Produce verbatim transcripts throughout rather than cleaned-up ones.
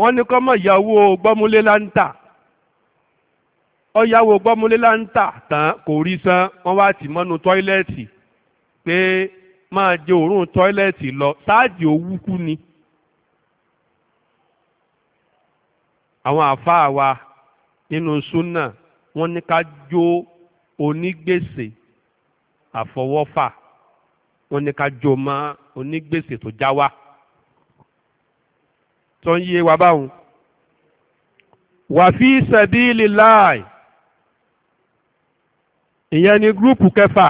wọ́n ní kó má yáwó gbọ́múlé láńtà ọ̀yáwó gbọ́múlé láńtà tán kò rí san wọ́n wá tì mọ́nú tọ́ílẹ̀tì pé máa jẹ òórùn tọ́ílẹ̀tì lọ sáàjì owú kú ni. àwọn àáfàá wa nínú súnà wọ́n ní ká jó onígbèsè àfọwọ́fà wọ́n ní ká jó mọ́ onígbèsè tó já wá tó ń yé wa báwọn. wà fi sabilillah ìyẹn ni gúrùpù kẹfà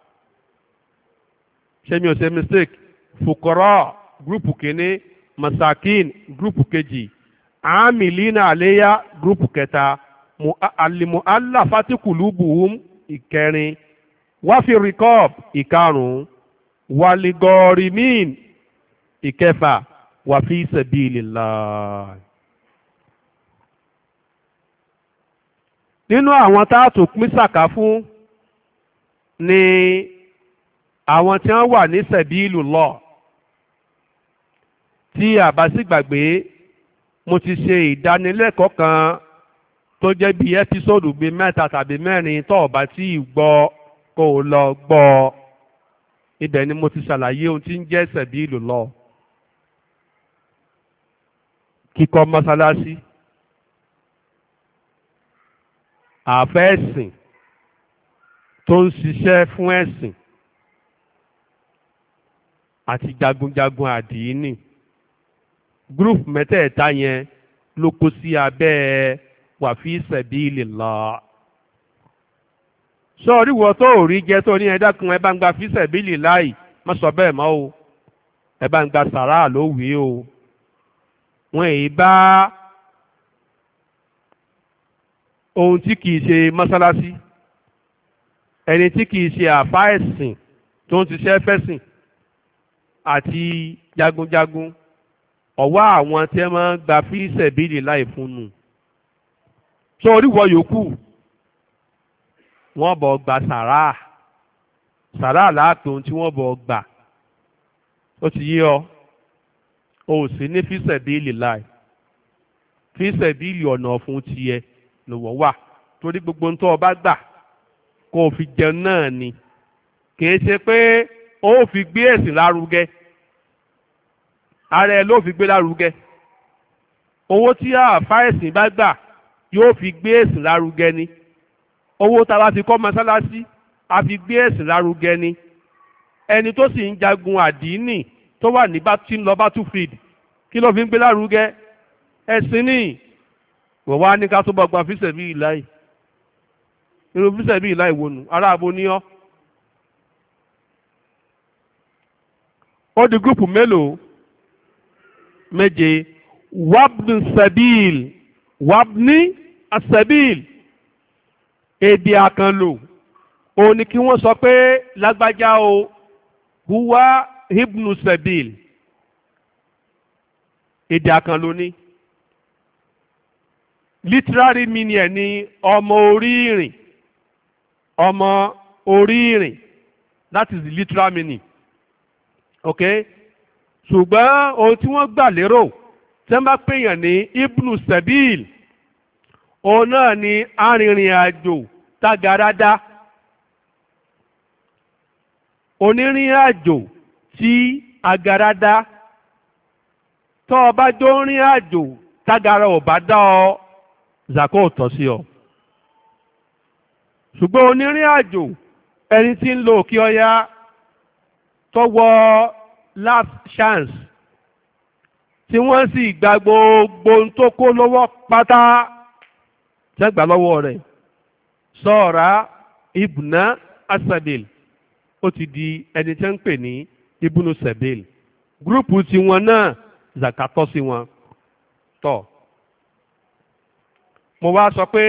ṣé mi ò ṣe mistake fukara gúrùpù kìíní masakin gúrùpù kejì amilina aleya gúrùpù kẹta alimuallafati kulubuhum ìkẹrin wáfi rikọb ìkarùn waligọrimin ìkẹfà wàfi sabilillah. nínú àwọn táàtò pín sàká fún ni àwọn tí wọ́n wà ní sabilillah. tí a bá sì gbàgbé mo ti ṣe ìdánilẹ́kọ̀ọ́ kan tó jẹ́ bí ẹ́písòdù bíi mẹ́ta tàbí mẹ́rin tó o bá tí ì gbọ́ kó o lọ gbọ́ ibẹ̀ ni mo ti ṣàlàyé ohun tí ń jẹ́ sabilillah. kíkọ́ mọ́sálásí àfẹ́ ẹ̀sìn tó ń ṣiṣẹ́ fún ẹ̀sìn àti jagunjagun àdìínì group mẹ́tẹ̀ẹ̀ta yẹn ló kó sí abẹ́ wàfí sabilillah. sọ́ọ́rí wọ tó ò rí jẹ́ tó ní ẹ dákun ẹ bá ń gba fi sabilillah má sọ bẹ́ẹ̀ mọ́ o ẹ bá ń gba sàrà ló wí o. wọ́n èyí bá ohun tí kìí ṣe mọ́sálásí ẹni tí kìí ṣe àfá ẹ̀sìn tó ń ṣiṣẹ́ fẹ́sìn àti jagunjagun ọ̀wọ́ àwọn tí wọ́n máa ń gba fi sabilillah fúnnu. tó oríwọ yòókù wọ́n bọ̀ gba sàrà sàrà láàpẹ̀ ohun tí wọ́n bọ̀ gbà ó ti yé ọ o sì ní fi sabilillah fi sabilillah ọ̀nà ọ̀fun tiẹ̀ lọ́wọ́ wà torí gbogbo ń tọ́ ọ bá gbà kó o fi jẹun náà ni kìí ṣe pé ó fi gbé ẹ̀sìn lárugẹ ara ẹ ló fi gbé lárugẹ owó tí àáfà ẹ̀sìn bá gbà yóò fi gbé ẹ̀sìn lárugẹ ni owó tá a bá fi kọ́ mọ́sálásí a fi gbé ẹ̀sìn lárugẹ ni ẹni tó sì ń jagun àdínì tó wà ní bá tí ń lọ battlefield kí ló fi ń gbé lárugẹ ẹ̀sìn ni wọ́n wá ní ká tó bọ́ gba fi sabilillah irú fi sabilillah ìwònú ará abo ní ọ́. ó di gúrùpù mélòó méje wabni sabil wabni asabil èdè àkànlò òun ni kí wọ́n sọ pé lágbájá o huwa ibnu sabil èdè àkànlò ni literary meaning ẹ̀ ní ọmọ orí ìrìn ọmọ orí ìrìn that is the literal meaning okay ṣùgbọ́n ohun tí wọ́n gbà lérò tí wọ́n bá pèèyàn ní ibnu sabil òun náà ni arìnrìn àjò tágaradá onírìn àjò tí agaradá tó o bá jó rìn àjò tágara ò bá dá ọ zaka ò tọ́ sí ọ ṣùgbọ́n onírìn àjò ẹni tí ń lo òkè ọya tó wọ last chance tí wọ́n sì gba gbogbo ohun tó kó lọ́wọ́ pátá tẹ́gbà lọ́wọ́ rẹ̀ sọ́ọ̀rá ibùnà asabil ó ti di ẹni tẹ́ ń pè ní ibùnú sabil gúrùpù tiwọn náà zaka tọ́ sí wọn tọ́. mo wá sọ pé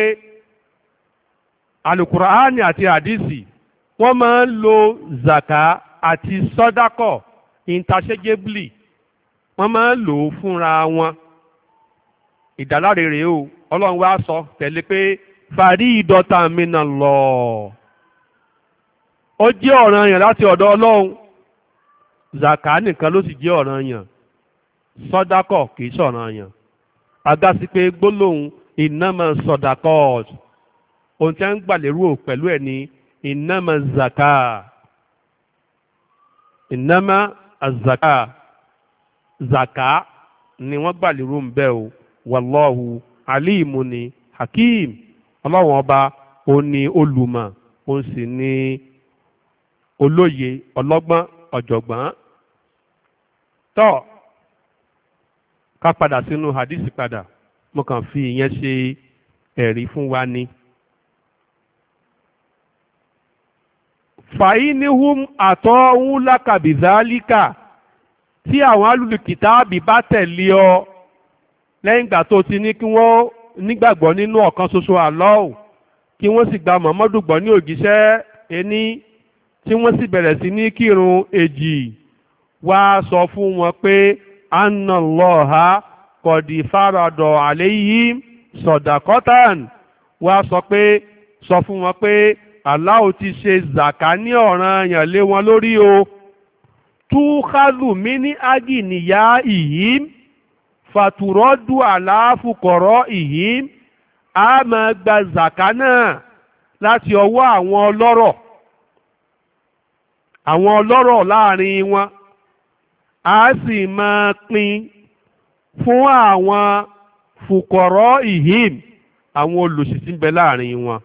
alukuraani àti hadisi wọ́n máa ń lo zaka àti sọ́dákọ̀ interchangeably wọ́n máa ń lò ó fúnra wọn ìdáláre rèé o ọlọ́run wá sọ tẹ̀lé pé faridatan minallah ó jẹ́ ọ̀ranyàn láti ọ̀dọ̀ ọlọ́run zaka nìkan ló sì jẹ́ ọ̀ranyàn sọ́dákọ̀ kìí ṣọ̀ranyàn agásí pé gbólóhùn ìnáma sọ̀dàkọ́ọ̀t ohun tí a ń gbàlérò pẹ̀lú ẹ̀ ní ìnáma zaka ìnáma azaka zaka ni wọ́n gbàlérò ń bẹ́ o wàlọ́hu alimu ni hakim ọlọ́wọ́n ọba ó ní olùmọ̀ ó sì ní olóye ọlọ́gbọ́n ọ̀jọ̀gbọ́n. tọ́ ká padà sínú hadisi padà mo kàn fi ìyẹn ṣe ẹ̀rí fún wa ni. fàínihùn àtọ́hún lákàbìzálíkà tí àwọn alùlùkìtàbí bá tẹ̀lé ọ lẹ́yìn ìgbà tó ti ní kí wọ́n nígbàgbọ́ nínú ọ̀kan ṣoṣo Allah kí wọ́n sì gba Muhammadu gbọ́ ní òjíṣẹ́ ení tí wọ́n sì bẹ̀rẹ̀ sí ní kírun èjì wá sọ fún wọn pé annallaha kọ̀dì fáradọ̀ àléyìn sọ̀dàkọ́tàn wá sọ pé sọ fún wọn pé Allah ti ṣe zàká ní ọ̀ranyàn lé wọn lórí o túkàlù mí ní agìnìyà ìhìm fàtúrọ́dù àláfùkọ̀rọ̀ ìhìm a máa gba zàká náà láti ọwọ́ àwọn ọlọ́rọ̀ àwọn ọlọ́rọ̀ láàrin wọn a sì máa pín fún àwọn fùkọ̀rọ̀ ìhìm àwọn olòṣì tí ń bẹ láàrin wọn.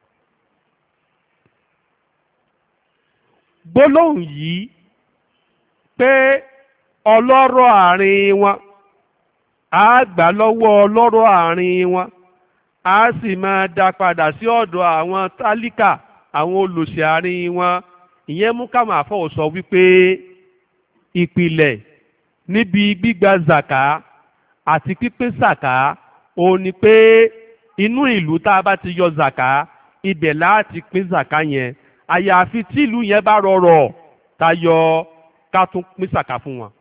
gbólóhùn yìí pé ọlọ́rọ̀ àárín wọn á gbà lọ́wọ́ ọlọ́rọ̀ àárín wọn á sì máa dá padà sí ọ̀dọ̀ àwọn tálíkà àwọn olòṣì àárín wọn. ìyẹn mú káwọn àfọwọ́ sọ wípé ìpìlẹ̀ níbi gbígba zàká àti pípín zàká òun ni pé inú ìlú tá a bá ti yọ zàká ibẹ̀ láti pín zàká yẹn àyàfi tí ìlú yẹn bá rọrọ̀ tayọ ká tún pín zàká fún wọn.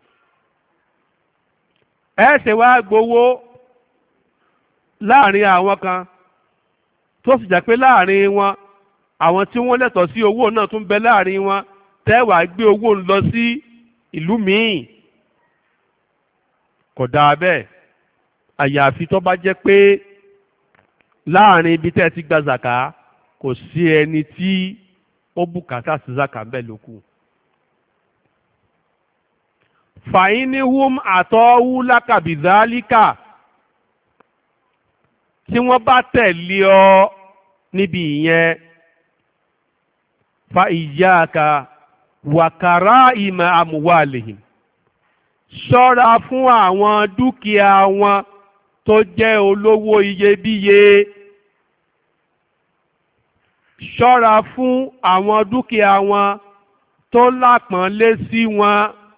ẹ ṣe wá gbowó láàrin àwọn kan tó sì jẹ́ pé láàrin wọn àwọn tí wọ́n lẹ́tọ̀ọ́ sí owó náà tún bẹ láàrin wọn tẹ́wàá gbé owó ń lọ sí ìlú míì kò dáa bẹ́ẹ̀ àyàfi tó bá jẹ́ pé láàrin ibi tẹ́ ẹ ti gba zàká kò sí ẹni tí ó bùkátà sí zàká ń bẹ lókù. fàínihùn àtọ́wú lákàbìzálíkà tí wọ́n bá tẹ̀lé ọ níbi ìyẹn fa ìyáka wàkàrà ìmọ̀ àmúwálìhìn ṣọ́ra fún àwọn dúkìá wọn tó jẹ́ olówó iyebíye ṣọ́ra fún àwọn dúkìá wọn tó lápọ̀nlé sí wọn.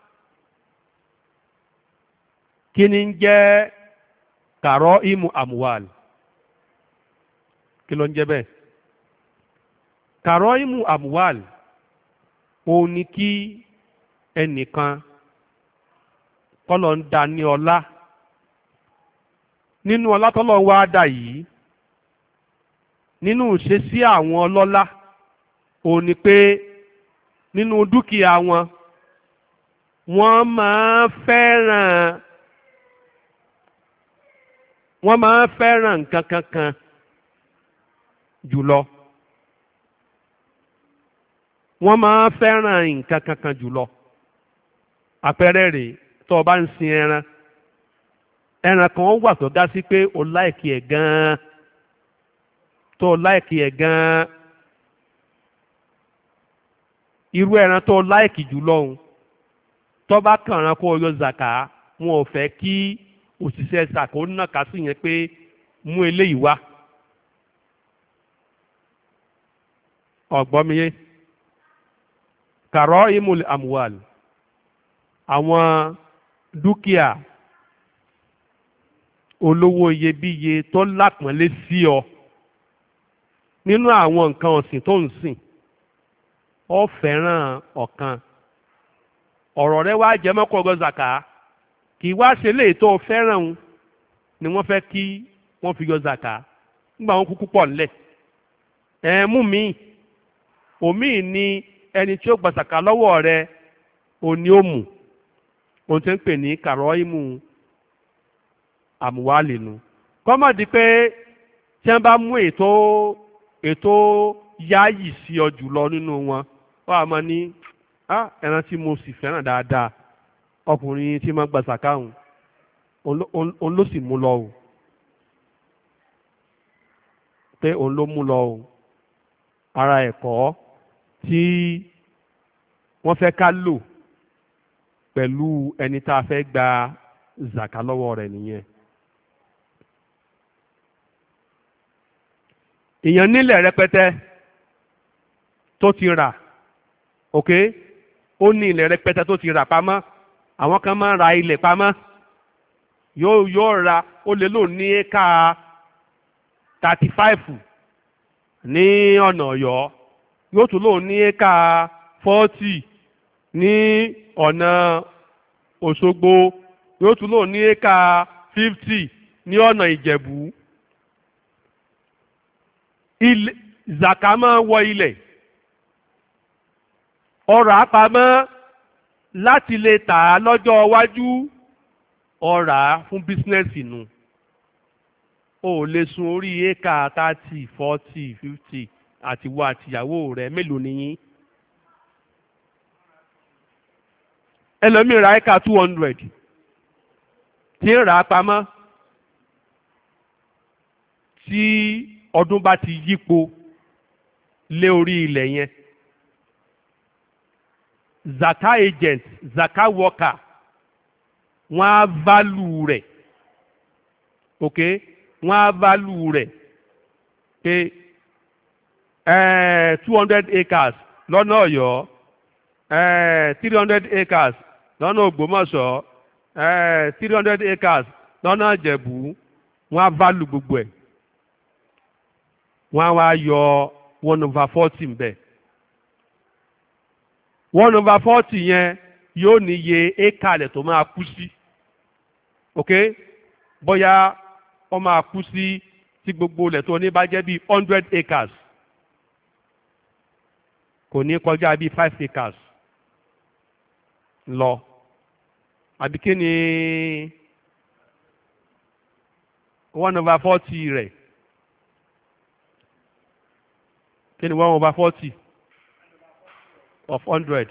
kí ni ń jẹ́ kàrọ́ ìmù àmúwàl kí ló ń jẹ́ bẹ́ẹ̀? kàrọ́ ìmù àmúwàl òun ni kí ẹnìkan kọ́lọ̀ ń da ní ọlá nínú ọlá tọ́lọ̀ wá dà yìí nínú ìṣesí àwọn ọlọ́lá òun ni pé nínú dúkìá wọn wọ́n máa fẹ́ràn wọ́n máa fẹ́ràn nǹkan kankan jùlọ wọ́n máa fẹ́ràn nǹkan kankan jùlọ àpẹẹrẹ rèé tó o bá ń sin ẹran ẹran kan wà tó dá sí pé o láìkì ẹ̀ gan-an tó o láìkì ẹ̀ gan-an irú ẹran tó o láìkì jùlọ òun tó bá kànran kó o yọ zàká wọn ò fẹ́ kí òṣìṣẹ́ zàká ó nàka sí yẹn pé mú eléyìí wá ọ̀gbọ́n mi yé kàrọ́ imul amuwal àwọn dúkìá olówó iyebíye tó lápọ̀nlé sí ọ nínú àwọn nǹkan ọ̀sìn tó ń sìn ọ fẹ́ràn ọ̀kan ọ̀rọ̀ rẹ wá jẹ́ mọ́kọ́ ọgọ́ zàká kì í wá ṣe léè tó fẹ́ràn un ni wọ́n fẹ́ kí wọ́n fi yọ zàká nígbà wọn kúkú pọ̀ nílẹ̀ ẹ̀ mú mi òmíì ni ẹni tí ó gba zàká lọ́wọ́ rẹ òní ó mú ohun tí ń pè ní kàrọ́ ìmù àmúwálì nu kọ́mọ̀dé pé tí wọ́n bá mú ètò ètò yáàyì sí ọ jùlọ nínú wọn wọ́n á mọ ní ẹran tí mo sì fẹ́ràn dáadáa ọkùnrin tí máa ń gba sàkáhùn òun ló sì mú lọ o pé òun ló mú lọ o ara ẹ̀kọ́ tí wọ́n fẹ́ ká lò pẹ̀lú ẹni tá a fẹ́ gba zàká lọ́wọ́ rẹ̀ nìyẹn. èèyàn nílẹ̀ rẹpẹtẹ tó ti rà ok ó ní ilẹ̀ rẹpẹtẹ tó ti rà pamọ́ àwọn kan máa ń ra ilẹ̀ pamọ́ yóò yóò ra ó lè lò ní éka thirty five ní ọ̀nà ọ̀yọ́ yóò tún lò ní éka forty ní ọ̀nà òṣogbo yóò tún lò ní éka fifty ní ọ̀nà ìjẹ̀bú. ilẹ̀ zaka máa wọ ilẹ̀ ọrọ̀ àpamọ́ láti lè tà á lọ́jọ́ iwájú ọrà fún bísínẹ́sì nu o ò lè sun orí éka thirty forty fifty àtiwọ àtìyàwó rẹ mélòó nìyí ẹlòmíì ra éka two hundred tí ń rà á pamọ́ tí ọdún bá ti yípo lé orí ilẹ̀ yẹn zaka agent zaka worker wọ́n á value rẹ̀ ok wọ́n á value rẹ̀ pé two hundred acres lọ́nà ọ̀yọ́ three hundred acres lọ́nà ògbómọ̀ṣọ́ three hundred acres lọ́nà ìjẹ̀bú wọ́n á value gbogbo ẹ̀ wọ́n á wá yọ one over forty mbẹ̀ one over forty yẹn yóò níye éka rẹ̀ tó máa kú sí ok bóyá ó máa kú sí tí gbogbo ilẹ̀ tó ní bá jẹ́ bíi hundred acres kò ní kọjá bíi five acres lọ àbí kí ni one over forty rẹ̀ kí ni one over forty of hundred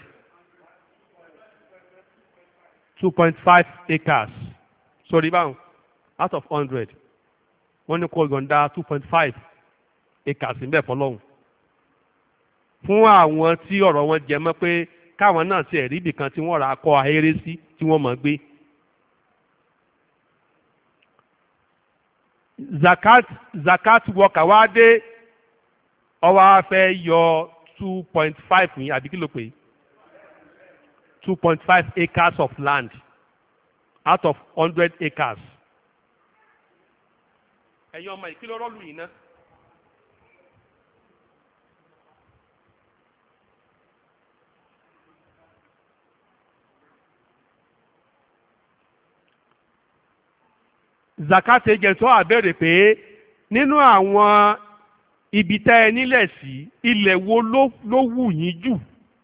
two point five acres sorry báwọn out of hundred wọ́n ní kó yọ̀ǹda two point five acres ń bẹ fọlọ́hún fún àwọn tí ọ̀rọ̀ wọn jẹ mọ́ pé káwọn náà ti ẹ̀rí ibìkan tí wọ́n ra akọ ahéré sí tí wọ́n mọ̀ gbé. zakat zakat worker wá dé ọwọ́ á fẹ́ yọ two point five ní àbí kí ló pé two point five acres of land out of hundred acres. ẹ̀yin ọmọ ìkìlọ̀ rọ́ọ̀lù yìí ná. zakat agent tó àbẹ̀rẹ̀ pé nínú àwọn ibi tẹ́ ẹ nílẹ̀ sí ilẹ̀ wo ló ló wù yín jù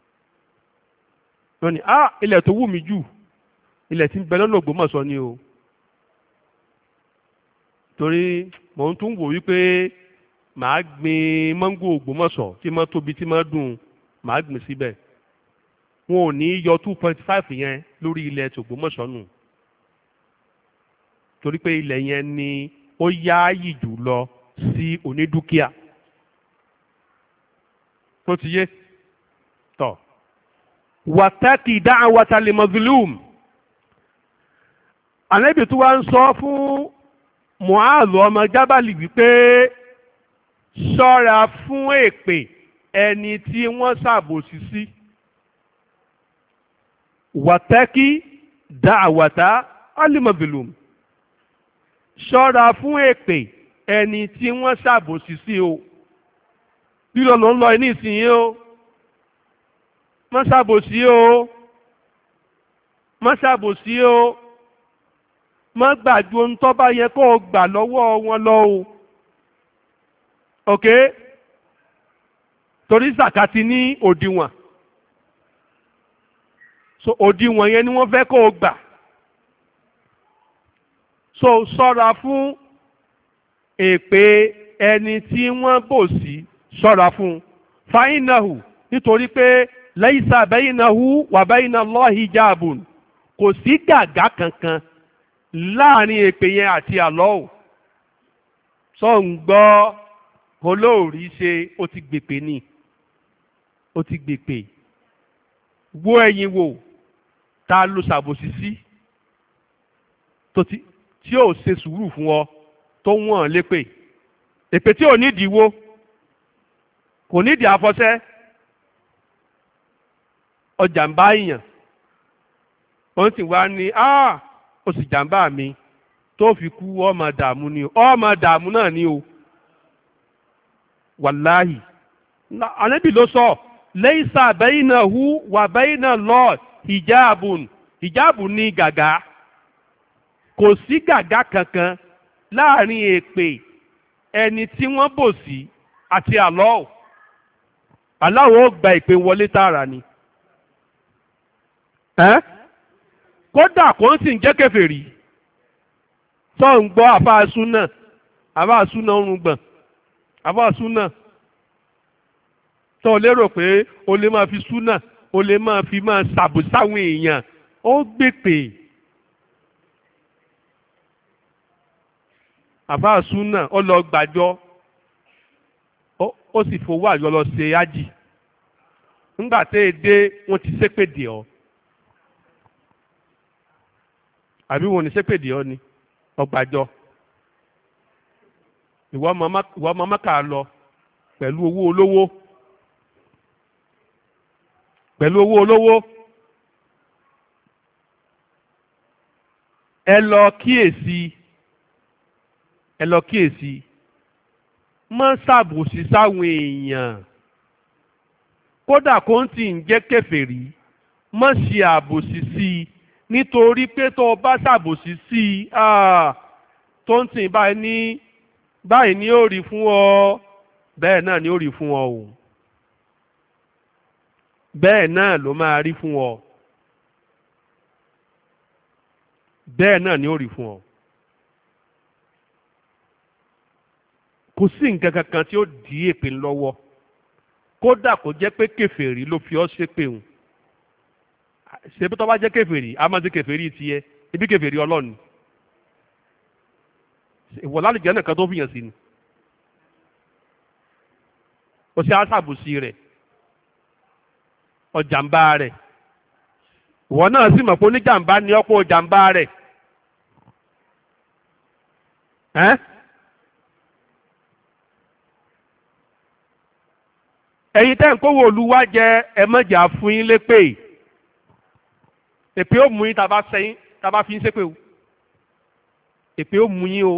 lónìí ah ilẹ̀ tó wù mí jù ilẹ̀ tí ń bẹ lọ́nà Ògbómọ̀ṣọ́ ni o torí mò ń tún wò wípé màá gbin mọ́ngò Ògbómọ̀ṣọ́ tí mo tóbi tí mo dùn màá gbìn síbẹ̀ wọn ò ní yọ two point five yẹn lórí ilẹ̀ t'Ògbómọ̀ṣọ́ nù torí pé ilẹ̀ yẹn ni ó yááyì jù lọ sí onídúkìá tó ti yé tọ̀ wàtẹ́kì da'wata li mazlum ànábì tó wá ń sọ fún Mu'adh ọmọ Jábàlì wípé ṣọ́ra fún èpè ẹni tí wọ́n ṣàbòsí sí wàtẹ́kì da'wata li mazlum ṣọ́ra fún èpè ẹni tí wọ́n ṣàbòsí sí o lílọ ló ń lọ ní ìsinyìí o má ṣàbòsí o má ṣàbòsí o má gbàgbé ohun tó bá yẹ kó o gbà lọ́wọ́ wọn lọ o ok torí zakati ní òdiwọ̀n so òdiwọ̀n yẹn ni wọ́n fẹ́ kó o gbà so ṣọ́ra fún èpè ẹni tí wọ́n bò sí, ṣọ́ra fún fáínàhù nítorí pé laysa baynahu wa bayna Allahi hijabun, kò sí gàgá kankan láàrin èpè yẹn àti Allah. sọ ń gbọ́ olóòrí ṣe ó ti gbèpè ni ó ti gbèpè. wo ẹ̀yìn wò ta ló ṣàbòsí sí tó ti tí ò ṣe sùúrù fún ọ tó wọ́n lépè. èpè tí ò nídìí wo kò nídìí àfọ̀ṣẹ. ọjà ń bá èèyàn wọ́n sì wá ní ah ó sì jàǹbá mi tó fi kú ọmọ dààmú ni o ọmọ dààmú náà ni o wàláhì ànábì ló sọ laysa baynahu wa bayna Allah hijabun hijabun ní gàgá. kò sí gàgá kankan láàrin èpè ẹni tí wọ́n bò sí àti Allah. Allah ó gba ìpè wọlé tààrà ni. ẹ́ kódà kò ń sì ń jẹ́ kèfèrí. tó ń gbọ́ àfáàsú náà àfáàsú náà ń rúgbọ̀n àfáàsú náà tó lérò pé o lè máa fi súnà o lè máa fi máa ṣàbùsáwọn èèyàn ó gbèpè. àfáàsú náà ó lọ gbàjọ ó sì fowó àjọ lọ ṣe ájì nígbà tẹ́ ẹ dé wọ́n ti ṣépè dè ọ́ àbí wọn ò ní ṣépè dè ọ́ ni ọgbàjọ ìwọ ọmọ mọ́kà lọ pẹ̀lú owó olówó pẹ̀lú owó olówó ẹ lọ kíyèsí ẹ lọ kíyèsí má ṣàbòsí sáwọn èèyàn kódà kó ń tì ń jẹ́ kèfèrí má ṣe àbòsí sí i nítorí pé tó o bá ṣàbòsí sí i tó ń tì báyìí ní báyìí ni ó rí fún ọ bẹ́ẹ̀ náà ni ó rí fún ọ o bẹ́ẹ̀ náà ló máa rí fún ọ bẹ́ẹ̀ náà ni ó rí fún ọ. kò sí nǹkan kankan tí ó dí èpè lọ́wọ́ kódà kò jẹ́ pé kèfèrí ló fi ọ́ ṣépè hùn ṣé bí tó bá jẹ́ kèfèrí a máa ṣe kèfèrí tiẹ̀ ibi kèfèrí ọlọ́ọ̀ni ìwọ lálùjẹ́ nìkan tó fìyàn sí ni ó ṣe àṣàbùsí rẹ̀ ọjàmbá rẹ̀ ìwọ náà sì mọ̀ pé oníjàmbá ni ọ̀pọ̀ ọjàmbá rẹ̀ ẹ́ ẹ̀yin tẹ́ ń kówó olúwa jẹ ẹ̀mọ́jà fún yín lépè èpè ó mú yín tá a bá sẹ́yìn tá a bá fi yín ṣépè o èpè ó mú yín o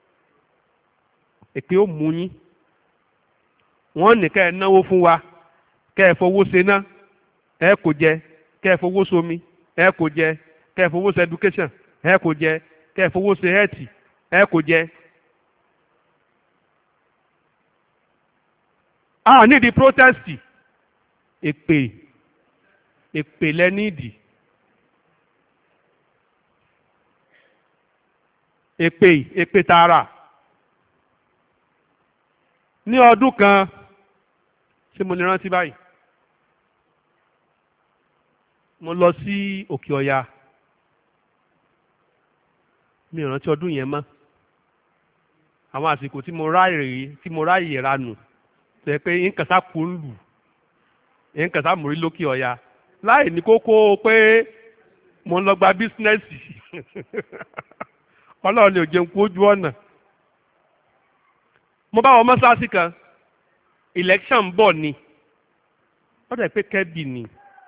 èpè ó mú yín wọ́n ní kẹ́ ẹ náwó fún wa kẹ́ ẹ fowó ṣe ná ẹ kò jẹ kẹ́ ẹ fowó somi ẹ kò jẹ kẹ́ ẹ fowó ṣe education ẹ kò jẹ kẹ́ ẹ fowó ṣe health ẹ kò jẹ. a nídìí protest èpè èpè lẹ́nídìí èpè èpè tààrà ní ọdún kan ṣé mo lè rántí báyìí mo lọ sí Òkè Ọya mi ò rántí ọdún yẹn mọ́ àwọn àsìkò tí mo ráyè tí mo ráyè ranù tẹ pé nǹkan sá kú ń lù nǹkan sá mórí lókè Ọya láì ní kókó pé mo ń lọ gba bísínẹ́sì ọlọ́run ni ò jẹun kú ojú ọ̀nà mo bá wọn mọ́sáàsì kan election ń bọ̀ ni wọ́n dẹ̀ pé kẹ́bì ni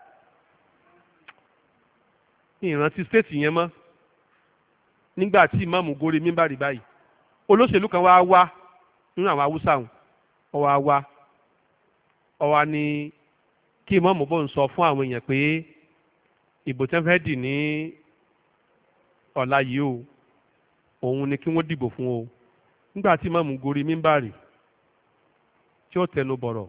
ìrántí state yẹn mọ́ nígbà tí ìmáàmù gorí mímbàrí báyìí olóṣèlú kan wá wá nínú àwọn haúsá wọn ọwọ́ wá ọwọ́ ní kí ìmáàmù bò ń sọ fún àwọn èèyàn pé ìbò tí wọ́n fẹ́ dì ní ọ̀la yìí o òun ni kí wọ́n dìbò fún o nígbà tí ìmáàmù gorí mímbàrí tí ó tẹnu bọ̀rọ̀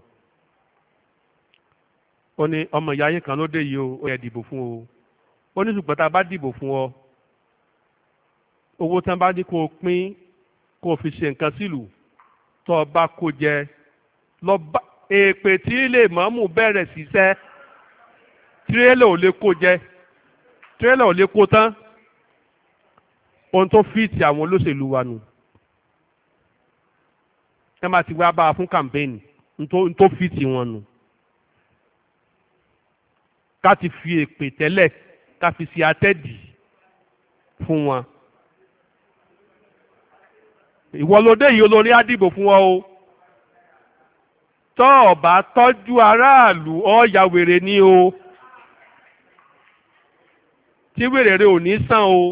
ó ní ọmọ ìyá yín kan ló dé yìí o ó yẹ dìbò fún o ó ní ṣùgbọ́n tá a bá dìbò fún ọ owó tán bá ní kó o pín kó o fi ṣe nǹkan sílùú tó o bá kó jẹ lọ bá èpè tí lè mọ́mù bẹ̀rẹ̀ ṣiṣẹ́ tirẹ́lẹ̀ ò lè kó jẹ tirẹ́lẹ̀ ò lè kó tán ohun tó fìtì àwọn olóṣèlú wa nù ẹ máa ti wá bá a fún kàmpéènì n tó fìtì wọn nù ká ti fi èpè tẹ́lẹ̀ ká fi ṣe atẹ́dì fún wọn. ìwọ ló dé yìí olórí á dìbò fún ọ o tọ́ ọ bá tọ́jú aráàlú ọ ya wèrè ní o tí wèrè rẹ ò ní sàn o.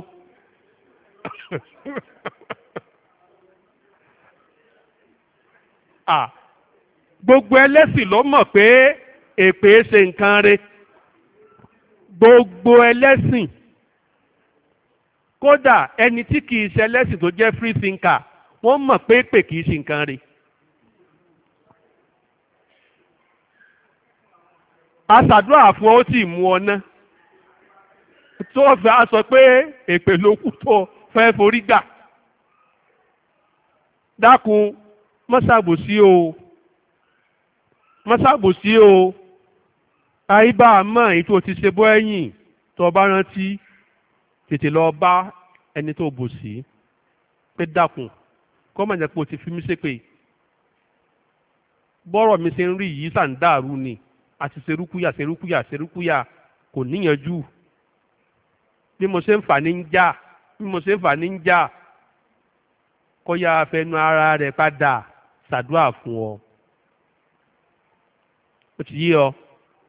ah gbogbo ẹlẹ́sìn ló mọ̀ pé èpè ṣe nǹkan rẹ̀ gbogbo ẹlẹ́sìn kódà ẹni tí kìí ṣe ẹlẹ́sìn tó jẹ́ free thinker wọ́n mọ̀ pé èpè kìí ṣe nǹkan rẹ̀. aṣàdúrà fún ọ tí mú ọ ná tó fẹ́ a sọ pé èpè ló kù tó fẹ́ forí gbà dákun mọ́sàbòsí o mọ́sàbòsí o àyíbá àmọ́ èyí tó ti ṣe bọ́ ẹ̀yìn tó o bá rántí tètè lọ bá ẹni tó bò sí pé dákun kọ́ mọ̀ jẹ́ pé o ti fi mí ṣépè bọ́rọ̀ mi ṣe ń rí yìí sàǹdàrú ni àti ṣerúkúyà ṣerúkúyà ṣerúkúyà kò níyànjú bí mo ṣe ń fà ní ń já bí mo ṣe ń fà ní ń já kó yá fẹnu ara rẹ̀ padà ṣàdúrà fún ọ ó ti yé ọ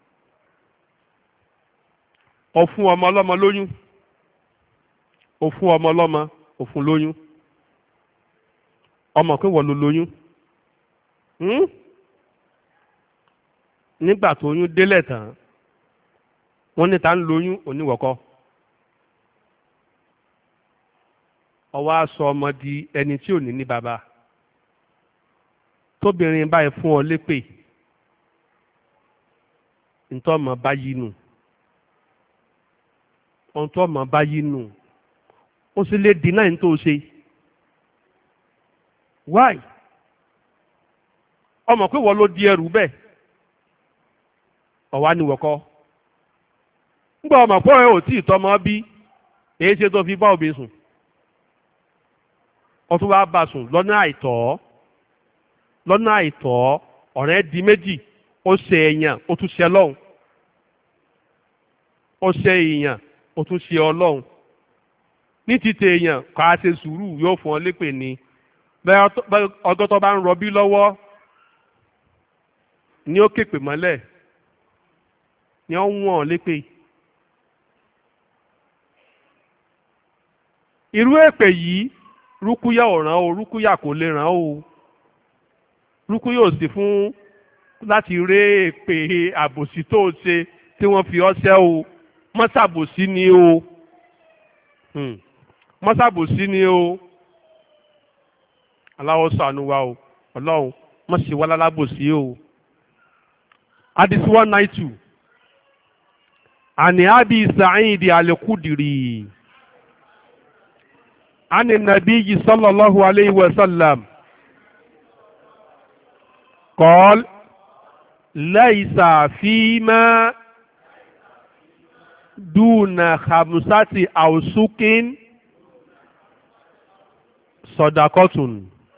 ọ fún ọmọ ọlọ́mọ lóyún ó fún ọmọ ọlọ́mọ ó fún lóyún ọmọ pé wọ́n ló lóyún hmm? nígbà tó oyún délẹ̀ tán wọ́n ní ta ń lóyún oníwọ̀kọ́ ọwọ́ aṣọ ọmọ di ẹni tí ò ní ní bàbá tóbìnrin báyìí fún ọ lépè ntọ́ ọmọ báyìí nù ntọ́ ọmọ báyìí nù ó sì lè dínà ní tó ṣe why ọmọ pé wọ́n ló di ẹrù bẹ́ẹ̀ ọ̀wá ni wọ̀kọ́ ńgbà ọmọ pọ́ ẹ ò tí ì tọmọ bí èyí ṣe tó fi bá òbí sùn ọtún wàá bá sùn lọ́nà àìtọ́ lọ́nà àìtọ́ ọ̀rẹ́ di méjì ó ṣe èèyàn ó tún ṣe ọlọ́run ó ṣe èèyàn ó tún ṣe ọlọ́run ní títẹ èèyàn kọ́ á ṣe sùúrù yóò fún ọ lépè ni bẹ́ẹ̀ ọgọ́ tó bá ń rọbí lọ́wọ́ ni ó képe mọ́lẹ̀ ni ó ń wọ̀n lépè. irú èpè yìí rúkúyà ò ràn ó rúkúyà kò lè ràn ó rúkúyà ò sí fún láti ré èpè àbòsí tó ṣe tí wọ́n fi ọ́ ṣẹ́ o mọ́sàbòsí ni o mọ́sàbòsí ni o aláwọ̀ ṣàánú wa o ọlọ́run mọ́ sí wa lálábòsí o. hadith one nine two ani abi sa'id al-khudri ani nabiyyi sallallahu alayhi wa sallam qala laysa fima duna khamsati awsukin sadaqatun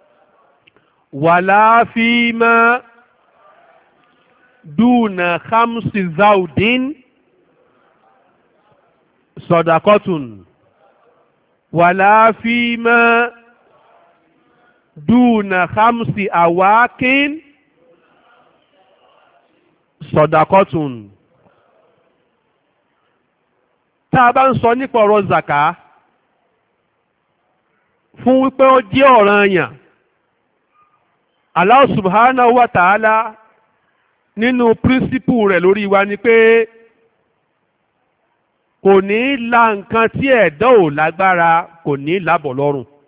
wala fima duna khamsi zawdin sadaqatun wala fima duna khamsi awakin sadaqatun. tá a bá ń sọ nípa ọ̀rọ̀ zaka fún wípé ó jẹ́ ọ̀ranyàn Allah subhanahu wa ta'ala nínú píríncípù rẹ̀ lórí wa ni pé kò ní la nǹkan tí ẹ̀dá ò lágbára kò ní lábọ̀ lọ́rùn.